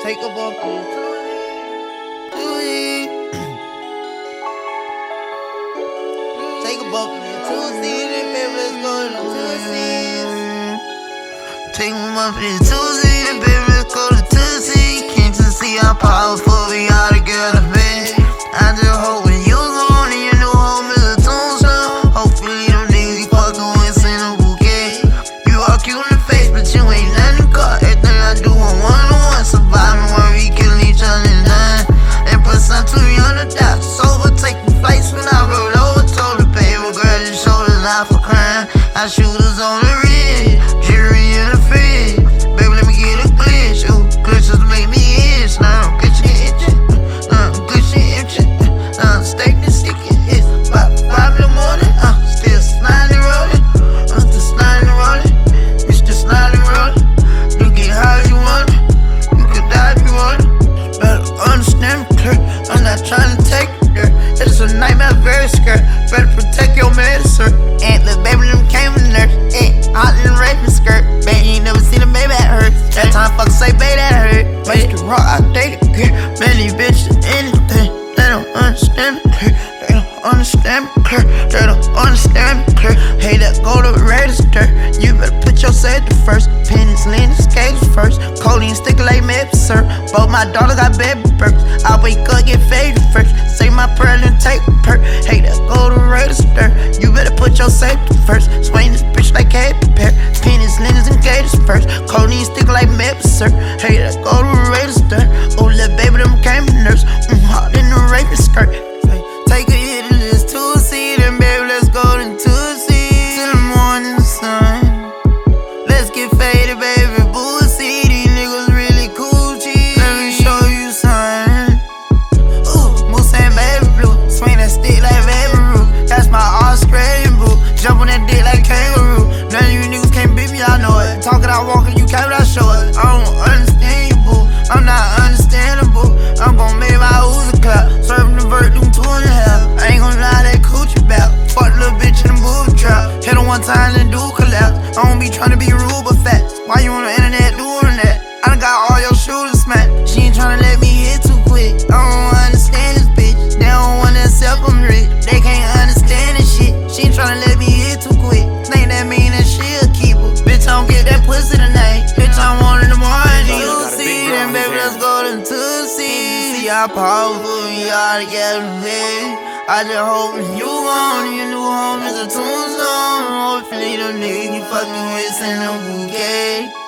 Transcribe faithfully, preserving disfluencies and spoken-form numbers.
Take a bump to Tuesday. Take a bump to Tuesday. Then baby, let's go to Tuesdays. Take a bump to Tuesday. Then baby, let's go to Tuesday. Can't you see how powerful we are together, babe? I just hope when you gone and your new home is a tombstone. Hopefully them niggas you fucking with send a bouquet. You all cute in the face, but you ain't nothing caught. Everything I do on one-on-one, surviving while we killing each other and dying. And put some too young to die. Sober, taking flights when I rolled over. Told the baby girl his shoulders out for crying. I shooters on the red, jury in the fed. Baby, let me get a glitch. Ooh, glitches make me itch. Now I'm glitching itching. Uh, glitching itching. Uh, steak and sticky. It's about five in the morning. Uh, still sliding rolling. I'm still sliding rolling. It's just sliding rolling. You get how you want it. You can die if you want it. Better understand me clear. I'm not trying to take it there. It's a nightmare, very scared. Better protect your medicine. And the baby them came in there. Eh, hot in the raping skirt. Baby, you ain't never seen a baby that hurt. That time fuck say baby that hurt. Make the rock, I dated girl. Man, these bitches anything. They don't understand me clear. They don't understand me clear. They don't understand me clear. Hey, that go to register. You better put your safety first. Pennies, lean, skaters first. Codeine stick like Meb, sir. Both my daughter got baby burps. I wake up, get faded first. Say my prayer and take a perk. Hey, that go to register. You better put your safety first. Swing this bitch like Katy Perry. Pennies, lean, and gators first. Codeine stick like Meb, sir. Hey, that go to register. Oh, little baby, them came in nurse. Mm, hot in the raping skirt. Hey, take a hit of this Tuesday, then baby, let's go to Tuesday. Till the morning sun. Let's get faded, baby. Boozy, these niggas really cool, G. Let me show you something. Ooh, Moose and baby blue. Swing that stick like baby Ruth. That's my Australian boo. Jump on that dick like kangaroo. None of you niggas can't beat me, I know it. Talking, I walk, you can't, I show it. I don't understand you, boo. I'm not understandable. I'm gon' make my ooze a clap. Serving the vert, doing two and a half. I ain't gon' lie, that coochie back. Fuck the little bitch in the boob trap. Hit her one time, then do collapse. I don't be tryna be rude, but fast. Why you on the internet doing that? I done got all your shooters smacked. She ain't tryna let me hit too quick. I don't understand this bitch. They don't wanna accept I'm rich. They can't understand this shit. She ain't tryna let me hit too quick. Think that mean that she a keeper. Bitch, I don't get that pussy tonight. Bitch, I want in the morning. You see, then baby, let's go to Tuesday. See how powerful we are together, baby. I just hope when you gone, your new home is a tombstone. Hopefully them niggas you fucking with send a bouquet.